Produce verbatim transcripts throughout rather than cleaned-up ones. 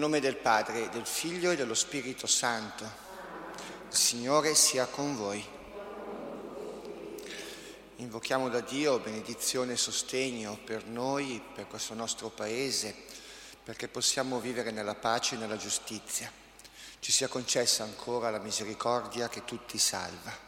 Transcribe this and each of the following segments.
nome del Padre, del Figlio e dello Spirito Santo. Il Signore sia con voi. Invochiamo da Dio benedizione e sostegno per noi, per questo nostro Paese, perché possiamo vivere nella pace e nella giustizia. Ci sia concessa ancora la misericordia che tutti salva.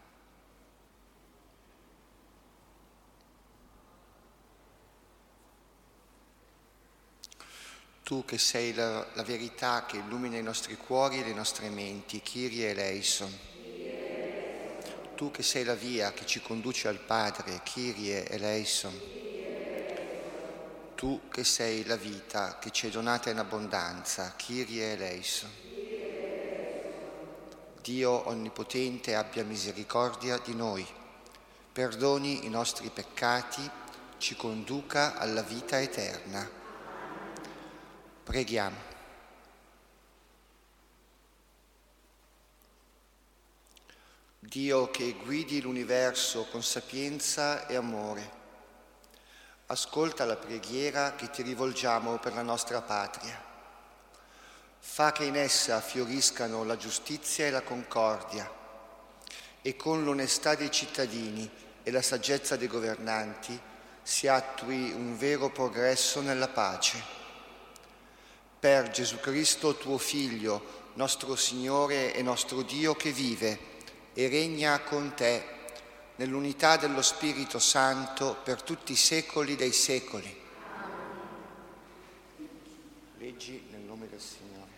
Tu che sei la, la verità che illumina i nostri cuori e le nostre menti, Kyrie eleison. Tu che sei la via che ci conduce al Padre, Kyrie eleison. Tu che sei la vita che ci è donata in abbondanza, Kyrie eleison. Dio onnipotente abbia misericordia di noi, perdoni i nostri peccati, ci conduca alla vita eterna. Preghiamo. Dio che guidi l'universo con sapienza e amore, ascolta la preghiera che ti rivolgiamo per la nostra patria. Fa che in essa fioriscano la giustizia e la concordia e con l'onestà dei cittadini e la saggezza dei governanti si attui un vero progresso nella pace. Per Gesù Cristo, tuo Figlio, nostro Signore e nostro Dio che vive e regna con te nell'unità dello Spirito Santo per tutti i secoli dei secoli. Leggi nel nome del Signore.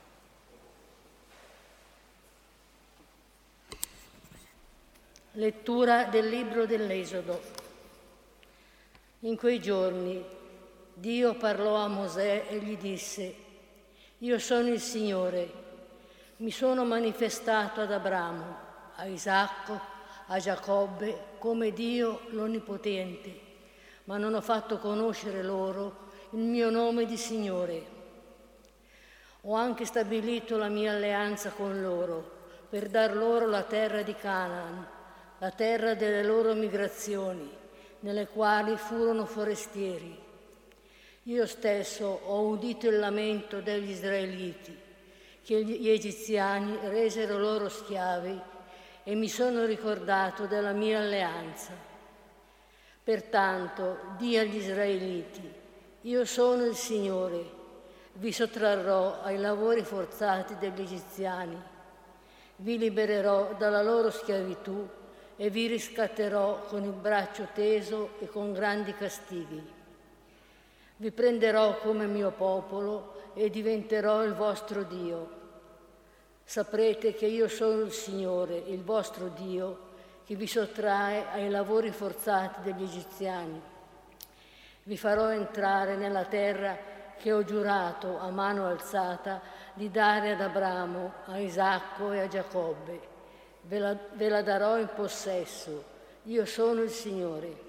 Lettura del libro dell'Esodo. In quei giorni Dio parlò a Mosè e gli disse: Io sono il Signore, mi sono manifestato ad Abramo, a Isacco, a Giacobbe come Dio l'Onnipotente, ma non ho fatto conoscere loro il mio nome di Signore. Ho anche stabilito la mia alleanza con loro per dar loro la terra di Canaan, la terra delle loro migrazioni, nelle quali furono forestieri. Io stesso ho udito il lamento degli israeliti, che gli egiziani resero loro schiavi, e mi sono ricordato della mia alleanza. Pertanto, di agli israeliti: io sono il Signore, vi sottrarrò ai lavori forzati degli egiziani, vi libererò dalla loro schiavitù e vi riscatterò con il braccio teso e con grandi castighi. Vi prenderò come mio popolo e diventerò il vostro Dio. Saprete che io sono il Signore, il vostro Dio, che vi sottrae ai lavori forzati degli egiziani. Vi farò entrare nella terra che ho giurato a mano alzata di dare ad Abramo, a Isacco e a Giacobbe. Ve la, ve la darò in possesso. Io sono il Signore.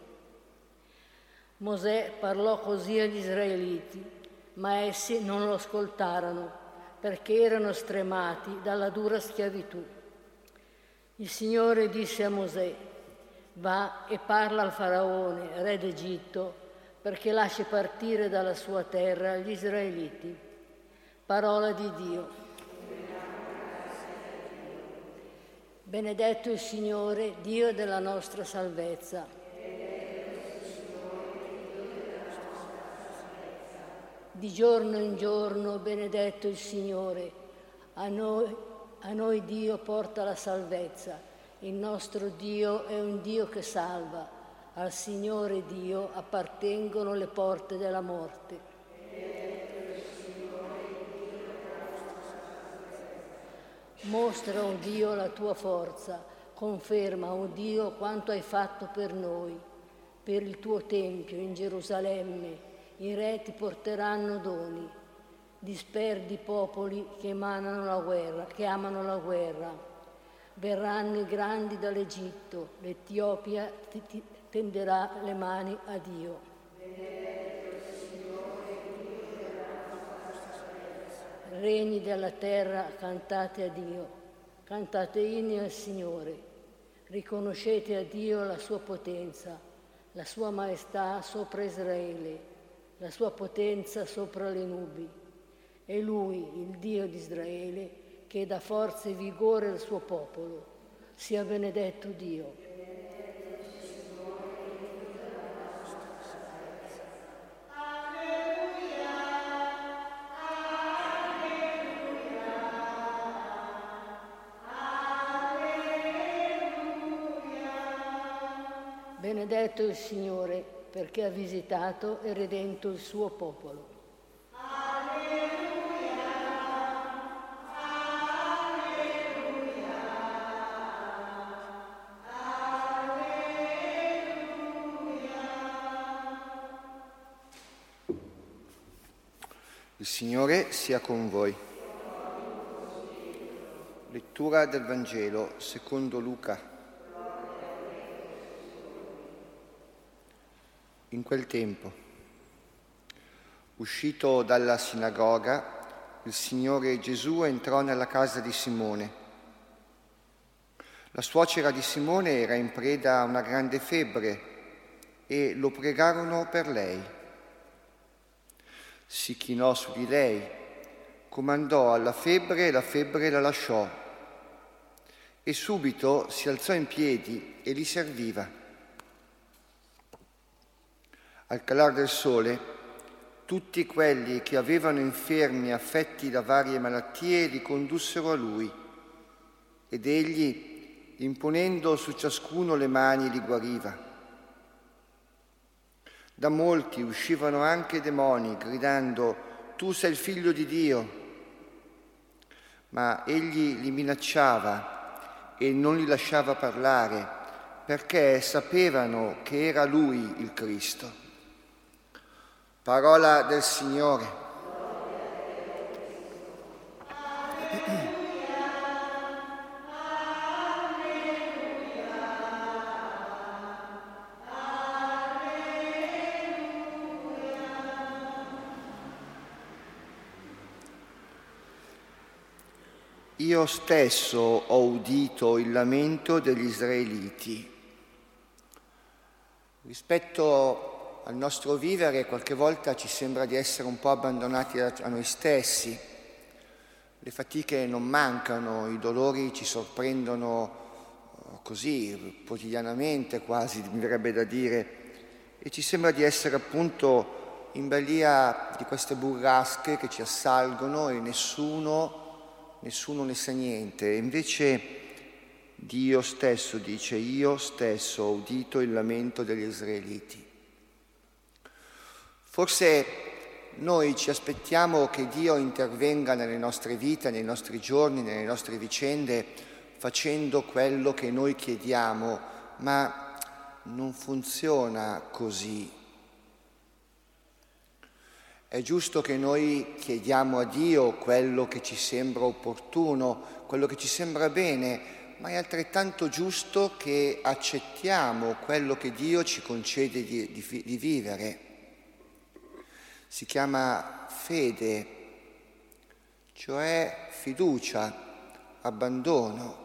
Mosè parlò così agli israeliti, ma essi non lo ascoltarono, perché erano stremati dalla dura schiavitù. Il Signore disse a Mosè: va e parla al Faraone, re d'Egitto, perché lasci partire dalla sua terra gli israeliti. Parola di Dio. Benedetto il Signore, Dio della nostra salvezza. Di giorno in giorno benedetto il Signore, a noi, a noi Dio porta la salvezza, il nostro Dio è un Dio che salva, al Signore Dio appartengono le porte della morte. Mostra, o Dio, la tua forza, conferma, o Dio, quanto hai fatto per noi, per il tuo Tempio in Gerusalemme. I re ti porteranno doni, disperdi popoli che emanano la guerra, che amano la guerra. Verranno i grandi dall'Egitto, l'Etiopia ti, ti tenderà le mani a Dio. Regni della terra, cantate a Dio, cantate inni al Signore, riconoscete a Dio la sua potenza, la sua maestà sopra Israele, la sua potenza sopra le nubi. È Lui, il Dio di Israele, che dà forza e vigore al suo popolo. Sia benedetto Dio. Benedetto il Signore, perché ha visitato e redento il suo popolo. Alleluia, alleluia, alleluia. Il Signore sia con voi. Lettura del Vangelo secondo Luca. In quel tempo, uscito dalla sinagoga, il Signore Gesù entrò nella casa di Simone. La suocera di Simone era in preda a una grande febbre e lo pregarono per lei. Si chinò su di lei, comandò alla febbre e la febbre la lasciò. E subito si alzò in piedi e li serviva. Al calar del sole, tutti quelli che avevano infermi affetti da varie malattie li condussero a lui, ed egli, imponendo su ciascuno le mani, li guariva. Da molti uscivano anche demoni, gridando: «Tu sei il Figlio di Dio!» Ma egli li minacciava e non li lasciava parlare, perché sapevano che era lui il Cristo. Parola del Signore. Io stesso ho udito il lamento degli israeliti. Rispetto al nostro vivere qualche volta ci sembra di essere un po' abbandonati a noi stessi. Le fatiche non mancano, i dolori ci sorprendono così quotidianamente, quasi mi verrebbe da dire, e ci sembra di essere appunto in balia di queste burrasche che ci assalgono e nessuno, nessuno ne sa niente. E invece Dio stesso dice: io stesso ho udito il lamento degli israeliti. Forse noi ci aspettiamo che Dio intervenga nelle nostre vite, nei nostri giorni, nelle nostre vicende, facendo quello che noi chiediamo, ma non funziona così. È giusto che noi chiediamo a Dio quello che ci sembra opportuno, quello che ci sembra bene, ma è altrettanto giusto che accettiamo quello che Dio ci concede di, di, di vivere. Si chiama fede, cioè fiducia, abbandono.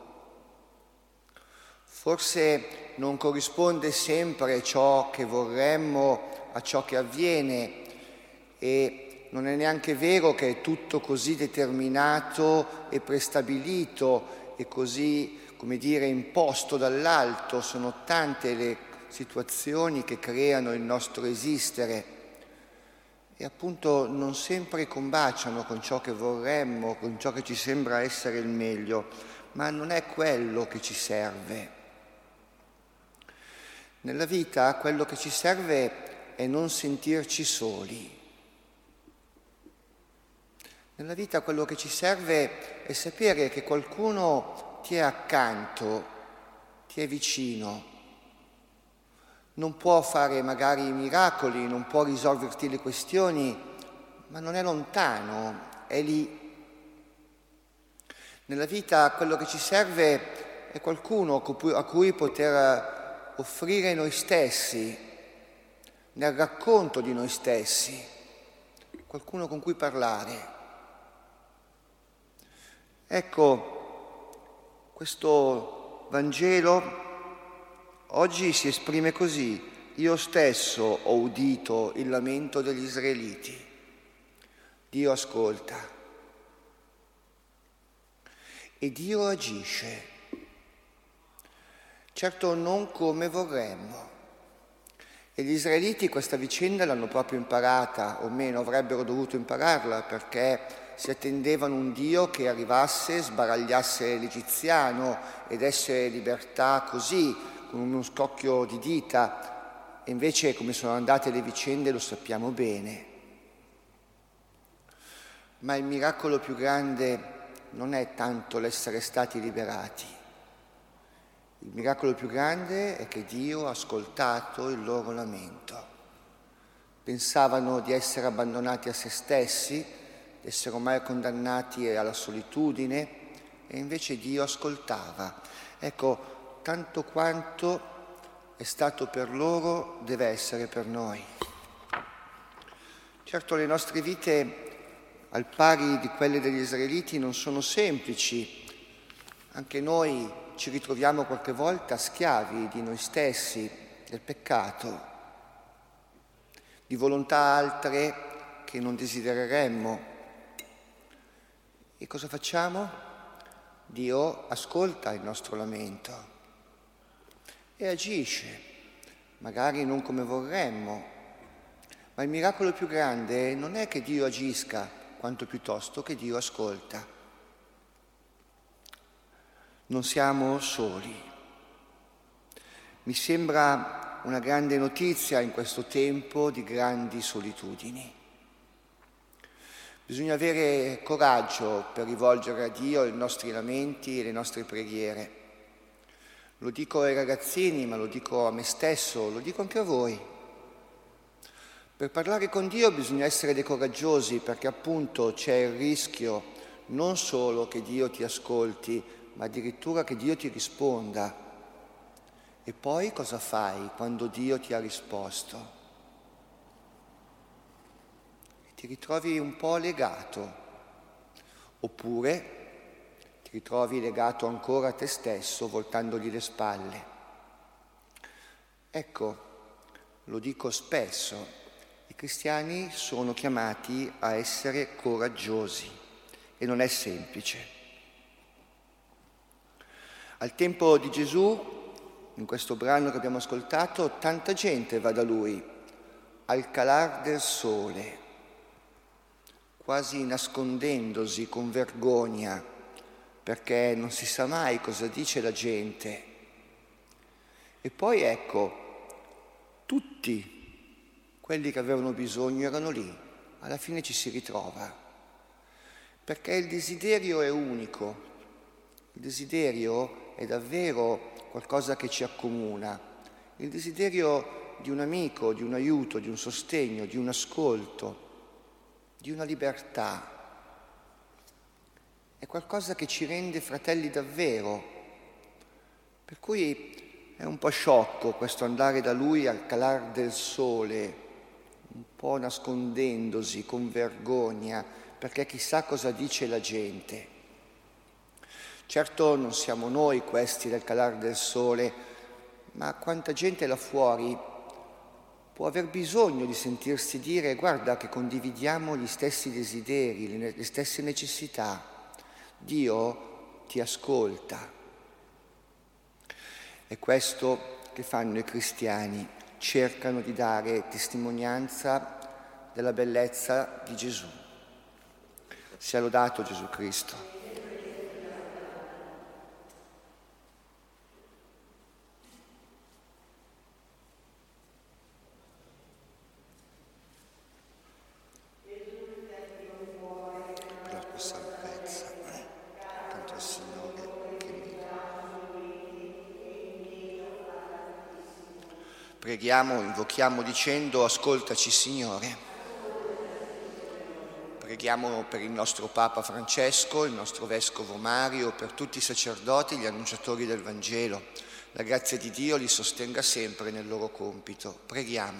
Forse non corrisponde sempre ciò che vorremmo a ciò che avviene e non è neanche vero che è tutto così determinato e prestabilito e così, come dire, imposto dall'alto. Sono tante le situazioni che creano il nostro esistere e appunto non sempre combaciano con ciò che vorremmo, con ciò che ci sembra essere il meglio, ma non è quello che ci serve. Nella vita quello che ci serve è non sentirci soli. Nella vita quello che ci serve è sapere che qualcuno ti è accanto, ti è vicino. Non può fare magari miracoli, non può risolverti le questioni, ma non è lontano, è lì. Nella vita quello che ci serve è qualcuno a cui poter offrire noi stessi, nel racconto di noi stessi, qualcuno con cui parlare. Ecco, questo Vangelo oggi si esprime così: io stesso ho udito il lamento degli israeliti. Dio ascolta. e Dio agisce. Certo non come vorremmo. E gli israeliti questa vicenda l'hanno proprio imparata, o meno avrebbero dovuto impararla, perché si attendevano un Dio che arrivasse, sbaragliasse l'egiziano e desse libertà così, con uno scocchio di dita. E invece come sono andate le vicende lo sappiamo bene. Ma il miracolo più grande non è tanto l'essere stati liberati. Il miracolo più grande è che Dio ha ascoltato il loro lamento. Pensavano di essere abbandonati a se stessi, di essere ormai condannati alla solitudine, e invece Dio ascoltava. Ecco, tanto quanto è stato per loro deve essere per noi. Certo, le nostre vite, al pari di quelle degli israeliti, non sono semplici. Anche noi ci ritroviamo qualche volta schiavi di noi stessi, del peccato, di volontà altre che non desidereremmo. E cosa facciamo? Dio ascolta il nostro lamento e agisce, magari non come vorremmo, ma il miracolo più grande non è che Dio agisca, quanto piuttosto che Dio ascolta. Non siamo soli. Mi sembra una grande notizia in questo tempo di grandi solitudini. Bisogna avere coraggio per rivolgere a Dio i nostri lamenti e le nostre preghiere. Lo dico ai ragazzini, ma lo dico a me stesso, lo dico anche a voi. Per parlare con Dio bisogna essere dei coraggiosi, perché appunto c'è il rischio non solo che Dio ti ascolti, ma addirittura che Dio ti risponda. E poi cosa fai quando Dio ti ha risposto? Ti ritrovi un po' legato, oppure ti ritrovi legato ancora a te stesso, voltandogli le spalle. Ecco, lo dico spesso, i cristiani sono chiamati a essere coraggiosi e non è semplice. Al tempo di Gesù, in questo brano che abbiamo ascoltato, tanta gente va da lui, al calar del sole, quasi nascondendosi con vergogna, perché non si sa mai cosa dice la gente. E poi ecco, tutti quelli che avevano bisogno erano lì, alla fine ci si ritrova, perché il desiderio è unico, il desiderio è davvero qualcosa che ci accomuna, il desiderio di un amico, di un aiuto, di un sostegno, di un ascolto, di una libertà. È qualcosa che ci rende fratelli davvero, per cui è un po' sciocco questo andare da lui al calar del sole, un po' nascondendosi con vergogna, perché chissà cosa dice la gente. Certo non siamo noi questi del calar del sole, ma quanta gente là fuori può aver bisogno di sentirsi dire: guarda che condividiamo gli stessi desideri, le stesse necessità. Dio ti ascolta. È questo che fanno i cristiani, cercano di dare testimonianza della bellezza di Gesù. Sia lodato Gesù Cristo. Preghiamo, invochiamo dicendo: ascoltaci Signore. Preghiamo per il nostro Papa Francesco, il nostro Vescovo Mario, per tutti i sacerdoti, gli annunciatori del Vangelo. La grazia di Dio li sostenga sempre nel loro compito. Preghiamo.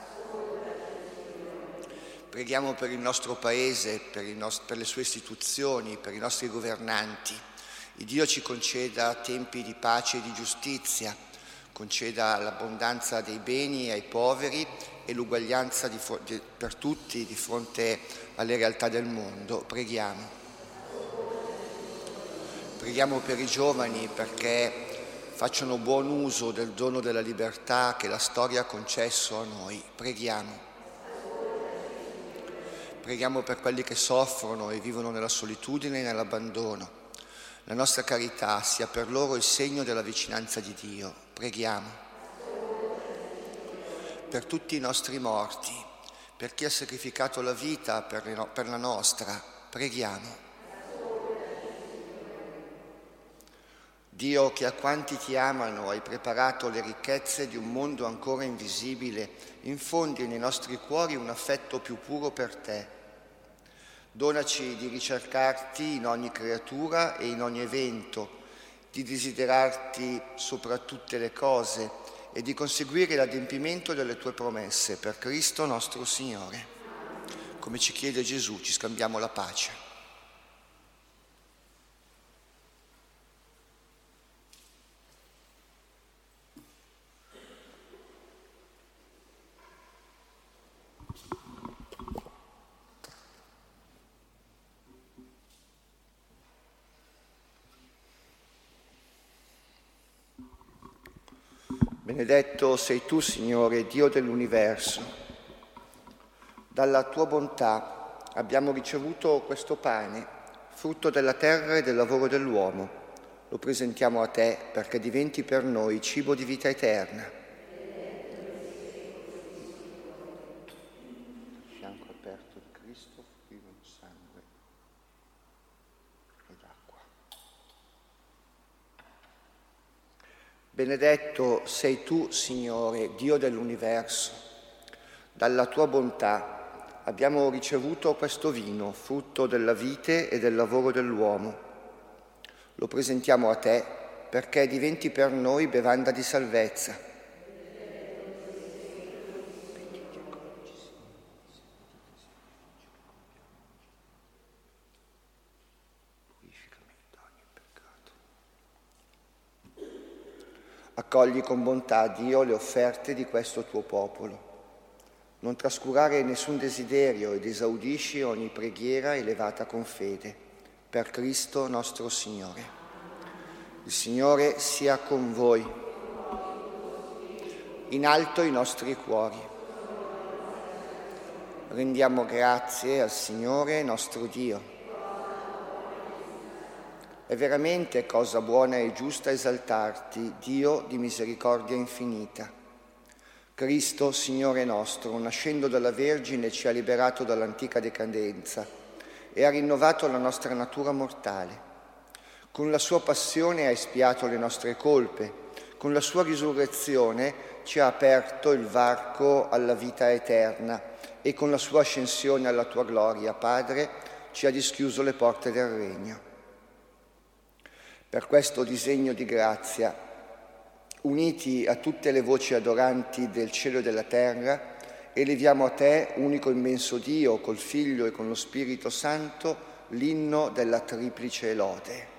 Preghiamo per il nostro Paese, per, il nost- per le sue istituzioni, per i nostri governanti. Il Dio ci conceda tempi di pace e di giustizia, conceda l'abbondanza dei beni ai poveri e l'uguaglianza di fo- di, per tutti di fronte alle realtà del mondo. Preghiamo. Preghiamo per i giovani perché facciano buon uso del dono della libertà che la storia ha concesso a noi. Preghiamo. Preghiamo per quelli che soffrono e vivono nella solitudine e nell'abbandono. La nostra carità sia per loro il segno della vicinanza di Dio. Preghiamo. Per tutti i nostri morti, per chi ha sacrificato la vita per, le no- per la nostra, preghiamo. Dio, che a quanti ti amano hai preparato le ricchezze di un mondo ancora invisibile, infondi nei nostri cuori un affetto più puro per te. Donaci di ricercarti in ogni creatura e in ogni evento, di desiderarti sopra tutte le cose e di conseguire l'adempimento delle tue promesse per Cristo nostro Signore. Come ci chiede Gesù, ci scambiamo la pace. Benedetto sei tu, Signore, Dio dell'universo. Dalla tua bontà abbiamo ricevuto questo pane, frutto della terra e del lavoro dell'uomo. Lo presentiamo a te perché diventi per noi cibo di vita eterna. Fianco aperto di Cristo fluiva sangue ed acqua. Benedetto sei tu, Signore, Dio dell'universo. Dalla tua bontà abbiamo ricevuto questo vino, frutto della vite e del lavoro dell'uomo. Lo presentiamo a te perché diventi per noi bevanda di salvezza. Accogli con bontà, Dio, le offerte di questo tuo popolo. Non trascurare nessun desiderio ed esaudisci ogni preghiera elevata con fede. Per Cristo nostro Signore. Il Signore sia con voi. In alto i nostri cuori. Rendiamo grazie al Signore nostro Dio. È veramente cosa buona e giusta esaltarti, Dio di misericordia infinita. Cristo, Signore nostro, nascendo dalla Vergine, ci ha liberato dall'antica decadenza e ha rinnovato la nostra natura mortale. Con la sua passione ha espiato le nostre colpe, con la sua risurrezione ci ha aperto il varco alla vita eterna e con la sua ascensione alla tua gloria, Padre, ci ha dischiuso le porte del regno. Per questo disegno di grazia, uniti a tutte le voci adoranti del cielo e della terra, eleviamo a te, unico immenso Dio, col Figlio e con lo Spirito Santo, l'inno della triplice lode.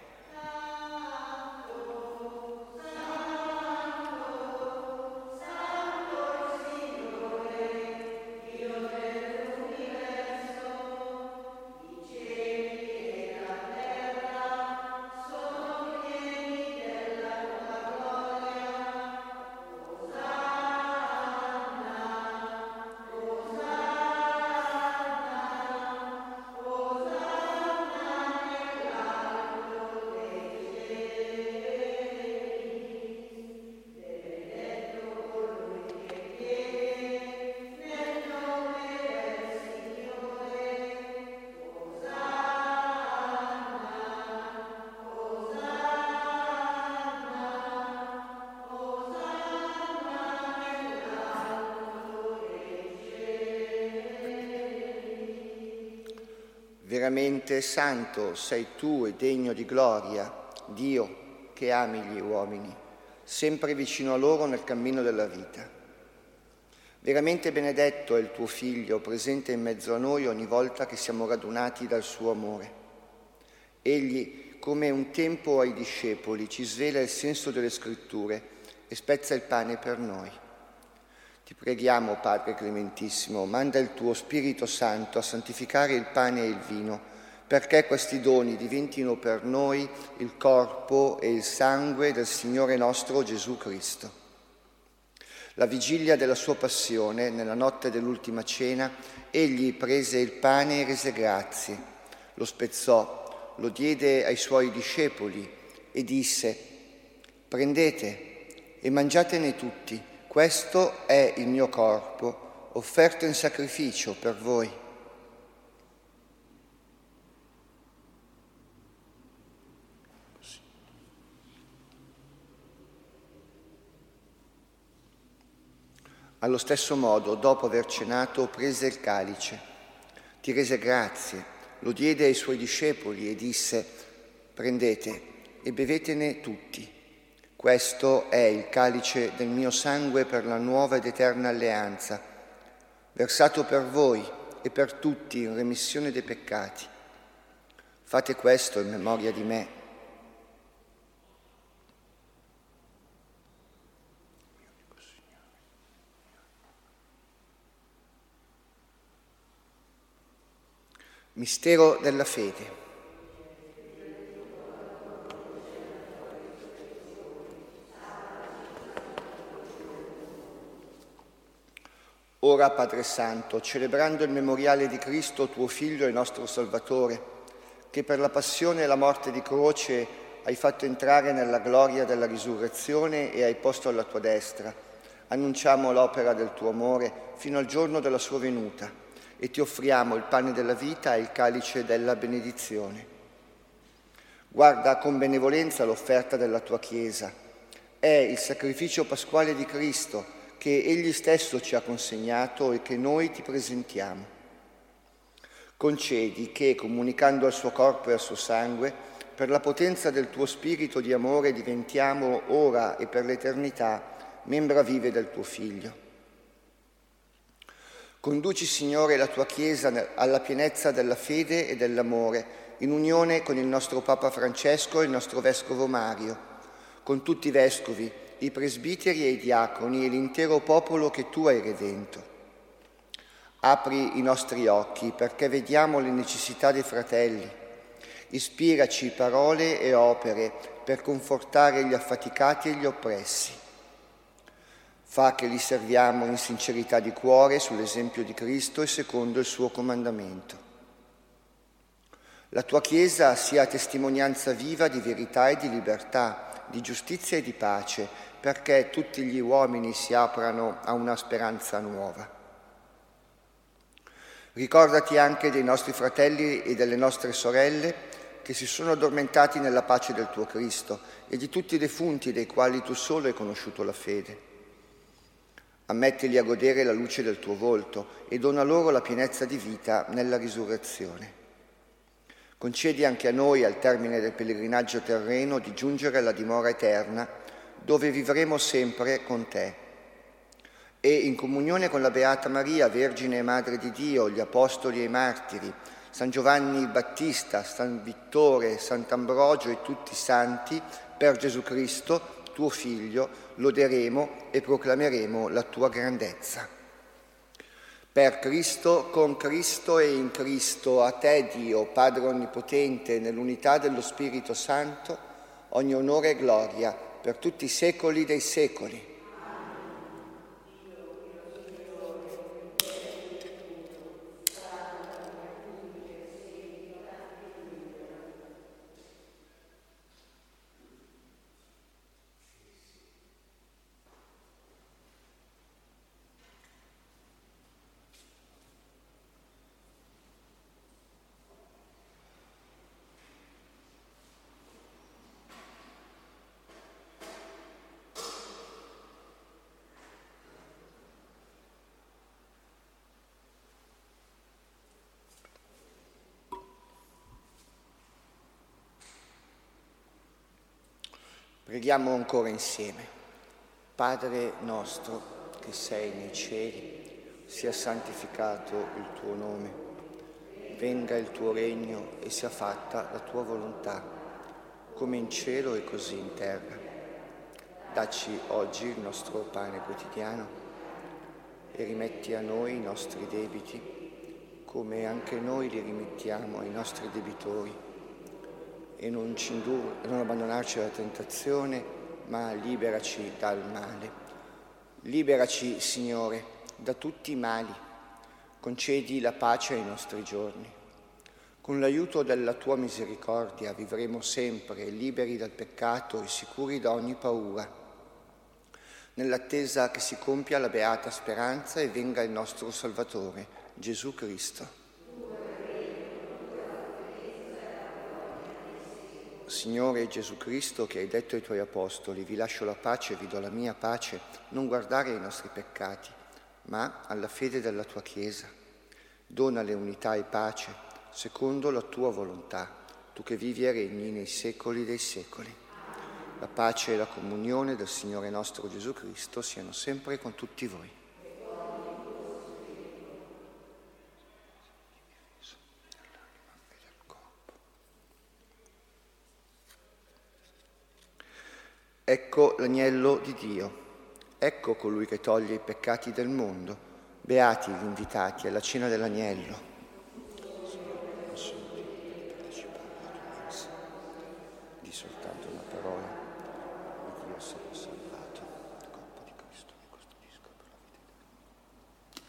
Veramente santo sei tu e degno di gloria, Dio che ami gli uomini, sempre vicino a loro nel cammino della vita. Veramente benedetto è il tuo Figlio, presente in mezzo a noi ogni volta che siamo radunati dal suo amore. Egli, come un tempo ai discepoli, ci svela il senso delle Scritture e spezza il pane per noi. Ti preghiamo, Padre Clementissimo, manda il tuo Spirito Santo a santificare il pane e il vino, perché questi doni diventino per noi il corpo e il sangue del Signore nostro Gesù Cristo. La vigilia della sua passione, nella notte dell'ultima cena, egli prese il pane e rese grazie, lo spezzò, lo diede ai suoi discepoli e disse: «Prendete e mangiatene tutti, questo è il mio corpo, offerto in sacrificio per voi». Allo stesso modo, dopo aver cenato, prese il calice, ti rese grazie, lo diede ai suoi discepoli e disse: «Prendete e bevetene tutti. Questo è il calice del mio sangue per la nuova ed eterna alleanza, versato per voi e per tutti in remissione dei peccati. Fate questo in memoria di me». Mistero della fede. Ora, Padre Santo, celebrando il memoriale di Cristo, tuo Figlio e nostro Salvatore, che per la passione e la morte di croce hai fatto entrare nella gloria della risurrezione e hai posto alla tua destra, annunciamo l'opera del tuo amore fino al giorno della sua venuta, e ti offriamo il pane della vita e il calice della benedizione. Guarda con benevolenza l'offerta della tua Chiesa. È il sacrificio pasquale di Cristo che Egli stesso ci ha consegnato e che noi ti presentiamo. Concedi che, comunicando al suo corpo e al suo sangue, per la potenza del tuo spirito di amore diventiamo ora e per l'eternità membra vive del tuo Figlio. Conduci, Signore, la tua Chiesa alla pienezza della fede e dell'amore, in unione con il nostro Papa Francesco e il nostro Vescovo Mario, con tutti i vescovi, i presbiteri e i diaconi e l'intero popolo che tu hai redento. Apri i nostri occhi perché vediamo le necessità dei fratelli. Ispiraci parole e opere per confortare gli affaticati e gli oppressi. Fa che li serviamo in sincerità di cuore, sull'esempio di Cristo e secondo il suo comandamento. La tua Chiesa sia testimonianza viva di verità e di libertà, di giustizia e di pace, perché tutti gli uomini si aprano a una speranza nuova. Ricordati anche dei nostri fratelli e delle nostre sorelle che si sono addormentati nella pace del tuo Cristo e di tutti i defunti dei quali tu solo hai conosciuto la fede. Ammettili a godere la luce del tuo volto e dona loro la pienezza di vita nella risurrezione. Concedi anche a noi, al termine del pellegrinaggio terreno, di giungere alla dimora eterna, dove vivremo sempre con te. E in comunione con la Beata Maria, Vergine e Madre di Dio, gli Apostoli e i Martiri, San Giovanni Battista, San Vittore, Sant'Ambrogio e tutti i santi, per Gesù Cristo, tuo Figlio, loderemo e proclameremo la tua grandezza. Per Cristo, con Cristo e in Cristo, a te Dio, Padre Onnipotente, nell'unità dello Spirito Santo, ogni onore e gloria per tutti i secoli dei secoli. Preghiamo ancora insieme. Padre nostro che sei nei cieli, sia santificato il tuo nome. Venga il tuo regno e sia fatta la tua volontà, come in cielo e così in terra. Dacci oggi il nostro pane quotidiano e rimetti a noi i nostri debiti, come anche noi li rimettiamo ai nostri debitori, e non ci indur- non abbandonarci alla tentazione, ma liberaci dal male. Liberaci, Signore, da tutti i mali. Concedi la pace ai nostri giorni. Con l'aiuto della tua misericordia vivremo sempre liberi dal peccato e sicuri da ogni paura, nell'attesa che si compia la beata speranza e venga il nostro Salvatore, Gesù Cristo. Signore Gesù Cristo, che hai detto ai tuoi apostoli: vi lascio la pace, vi do la mia pace, non guardare ai nostri peccati, ma alla fede della tua Chiesa. Donale unità e pace, secondo la tua volontà, tu che vivi e regni nei secoli dei secoli. La pace e la comunione del Signore nostro Gesù Cristo siano sempre con tutti voi. Ecco l'agnello di Dio, ecco colui che toglie i peccati del mondo. Beati gli invitati alla cena dell'agnello. Di soltanto una parola e Dio sarà salvato. Il corpo di Cristo mi custodisco per la vita.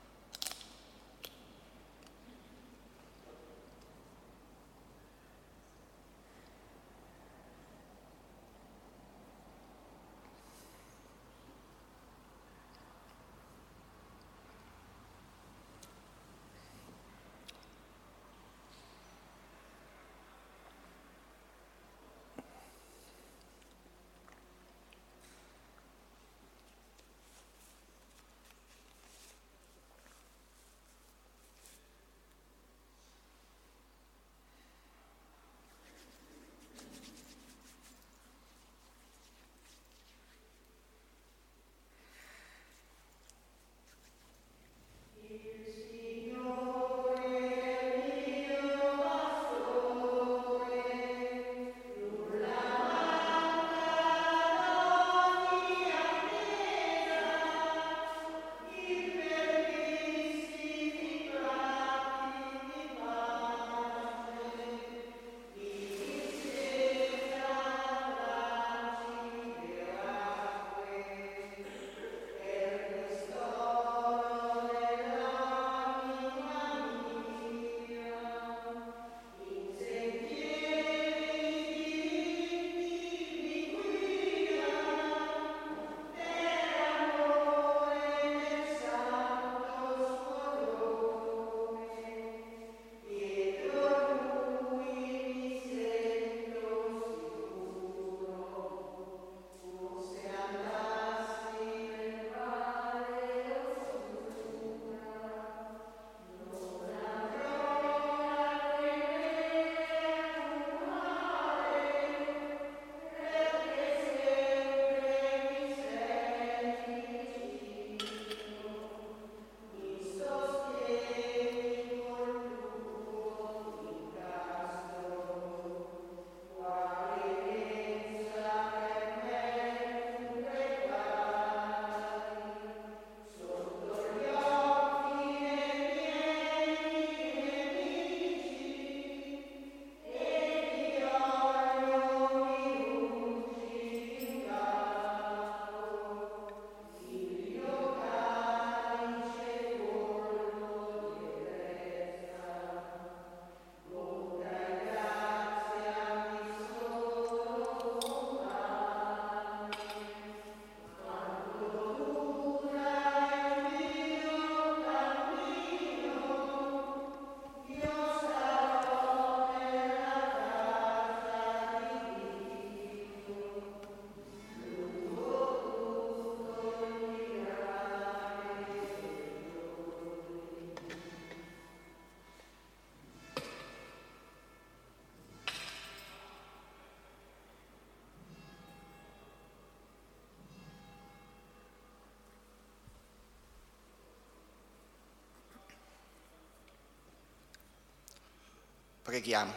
Preghiamo.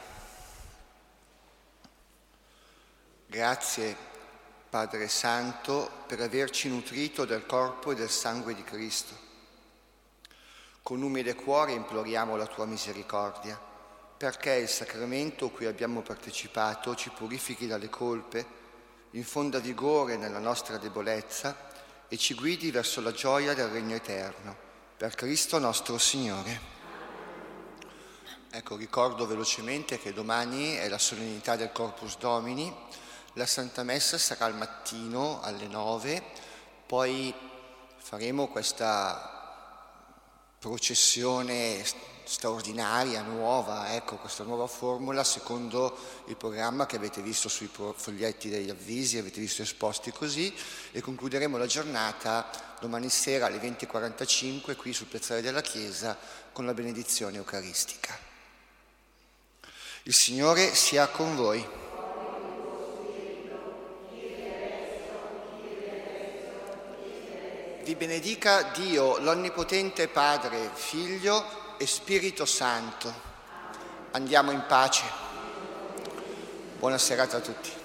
Grazie, Padre Santo, per averci nutrito del corpo e del sangue di Cristo. Con umile cuore imploriamo la tua misericordia, perché il sacramento cui abbiamo partecipato ci purifichi dalle colpe, infonda vigore nella nostra debolezza e ci guidi verso la gioia del regno eterno. Per Cristo nostro Signore. Ecco, ricordo velocemente che domani è la solennità del Corpus Domini, la Santa Messa sarà al mattino alle nove, poi faremo questa processione straordinaria, nuova, ecco, questa nuova formula secondo il programma che avete visto sui foglietti degli avvisi, avete visto esposti così, e concluderemo la giornata domani sera alle venti e quarantacinque qui sul piazzale della Chiesa con la benedizione eucaristica. Il Signore sia con voi. Vi benedica Dio, l'Onnipotente Padre, Figlio e Spirito Santo. Andiamo in pace. Buona serata a tutti.